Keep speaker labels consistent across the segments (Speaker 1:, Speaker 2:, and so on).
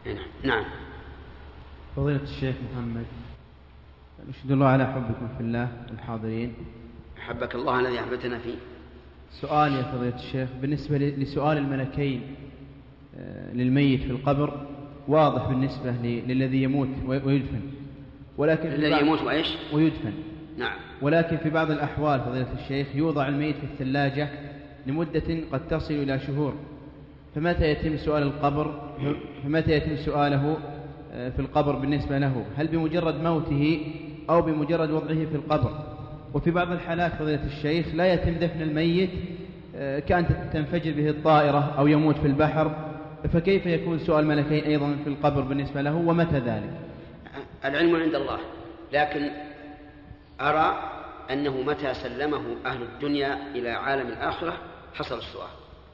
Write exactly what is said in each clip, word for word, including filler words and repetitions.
Speaker 1: نعم.
Speaker 2: فضيلة الشيخ محمد، نشهد الله على حبكم في الله الحاضرين.
Speaker 1: أحبك الله الذي أحببتنا فيه.
Speaker 2: سؤال يا فضيلة الشيخ، بالنسبة لسؤال الملكين للميت في القبر واضح بالنسبة للذي يموت ويدفن، ولكن
Speaker 1: الذي يموت وإيش؟
Speaker 2: ويدفن.
Speaker 1: نعم.
Speaker 2: ولكن في بعض الأحوال فضيلة الشيخ يوضع الميت في الثلاجة لمدة قد تصل إلى شهور، فمتى يتم سؤال القبر فمتى يتم سؤاله في القبر بالنسبة له؟ هل بمجرد موته أو بمجرد وضعه في القبر؟ وفي بعض الحالات فضيلة الشيخ لا يتم دفن الميت كأن تنفجر به الطائرة أو يموت في البحر، فكيف يكون سؤال ملكين أيضا في القبر بالنسبة له، ومتى ذلك؟
Speaker 1: العلم عند الله، لكن أرى أنه متى سلمه أهل الدنيا إلى عالم الآخرة حصل السؤال،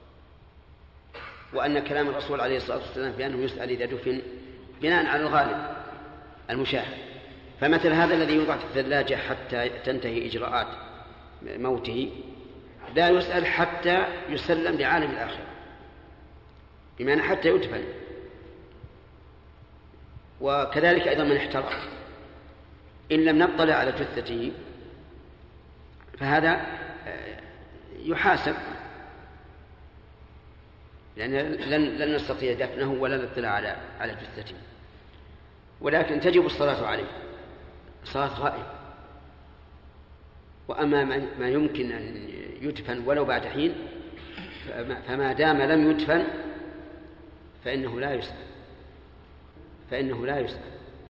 Speaker 1: وأن كلام الرسول عليه الصلاة والسلام في أنه يسأل إذا دفن بناء على الغالب المشاهد. فمثل هذا الذي يوضع في الثلاجة حتى تنتهي إجراءات موته لا يسأل حتى يسلم لعالم الآخرة، بمعنى حتى يدفن. وكذلك أيضا من احترق إن لم نطلع على جثته فهذا يحاسب، لأن لن, لن نستطيع دفنه ولا نطلع على على جثته. ولكن تجب الصلاة عليه صلاة غائب. وأما ما يمكن أن يدفن ولو بعد حين فما دام لم يدفن فإنه لا يسأل فإنه لا يسأل